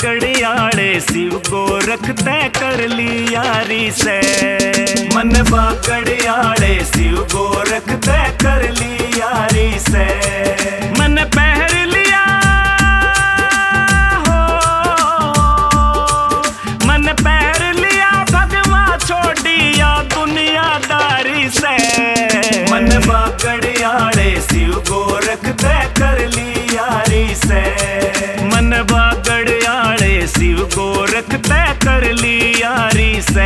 बागड़ियाड़े शिव गोरख तय कर ली यारी से। मन बागड़ियाड़े शिव गोरख तय कर ली यारी से। मन पहर लिया हो, मन पहर लिया भगवा छोड़ दिया दुनियादारी से। मन बागड़ियाड़े शिव गोरख तय कर ली यारी से। मन बागड़ियाड़े शिव गोरख तय कर ली यारी से।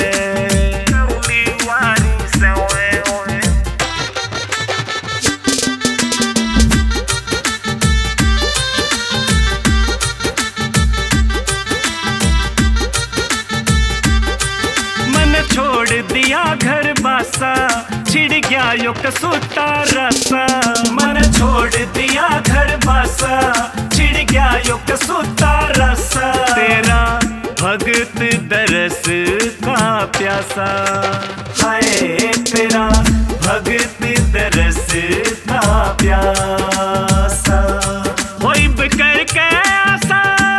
मन छोड़ दिया घर बासा, छिड़ गया यो कसूता रासा। मन छोड़ दिया घर बासा, छिड़ गया यो कसूता रासा। तेरा भगत दरस का प्यासा, हाय तेरा भगत दरस का प्यासा। होइब करके आसा,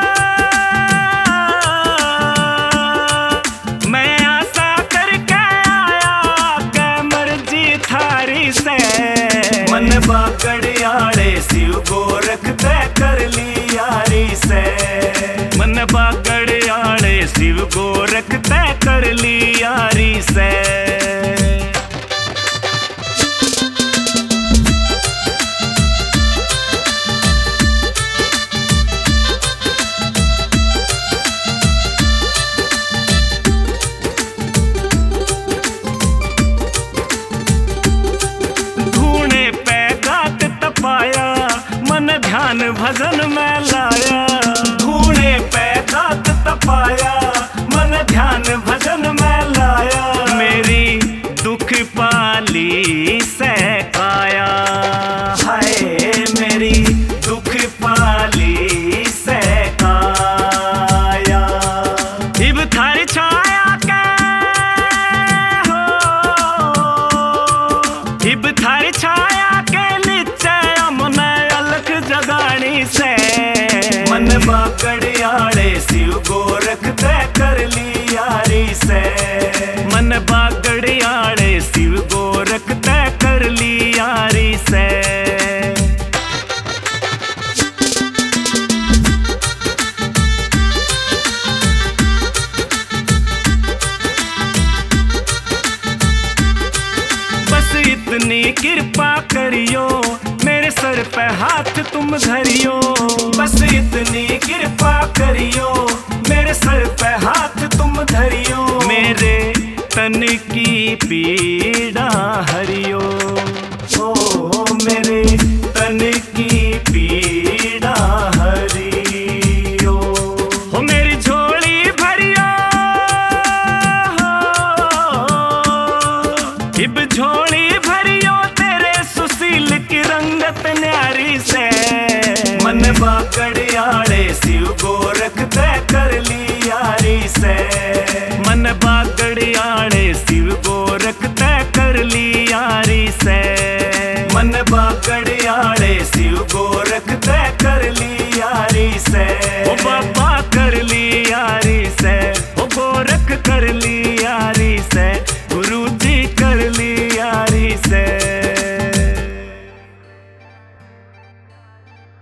मैं आशा करके आया के मर्जी थारी से। मन बागड़ियाड़े शिव गोरख तय कर ली यारी से। मन बागड़ियाड़े शिव गोरख तय कर ली यारी से। मन ध्यान भजन में लाया, धूणे पे दात तपाया। मन ध्यान भजन में लाया, मेरी दुख पाली सहकाया। हाय मेरी दुख पाली सहकाया। इब थारी छाया के हो, इब थारी छाया के जगानी से। मन बागड़ियाड़े शिव गोरख तय कर ली यारी से। मन बागड़ियाड़े शिव गोरख तय कर ली यारी से। बस इतनी कृपा करियो, मेरे सर पे हाथ तुम धरियो। बस इतनी कृपा करियो, मेरे सर पे हाथ तुम धरियो। मेरे तन की पीड़ा हरियो, ओ मेरे तन की पीड़ा हरियो। हो मेरी झोली भरियो, इब झोली भरियो तेरे सुशील की रंगत न्यारी से। मन बागड़ियाड़े शिव गोरख तय कर ली यारी से। मन बागड़ियाड़े शिव गोरख तय कर ली यारी से। मन बागड़ियाड़े शिव गोरख तय कर ली यारी से। ओ बाबा कर ली यारी से, ओ गोरख कर ली